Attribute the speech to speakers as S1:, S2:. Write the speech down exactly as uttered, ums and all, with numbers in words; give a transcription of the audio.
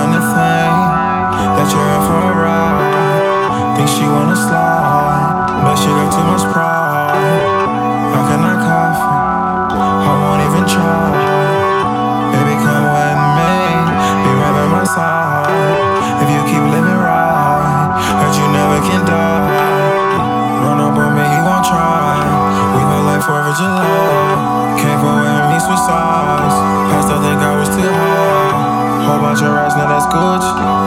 S1: telling the thing that you're in for a ride. Think she wanna slide, but she got too much pride. How can I cuff it? I won't even try. Baby, come with me, be right by my side. If you keep living right, heard you never can die. Run up on me, you won't try. We went like fourth of July. Can't go with me, switch sides. I still think I was too high. Whole bunch of rats, now that's Gucci.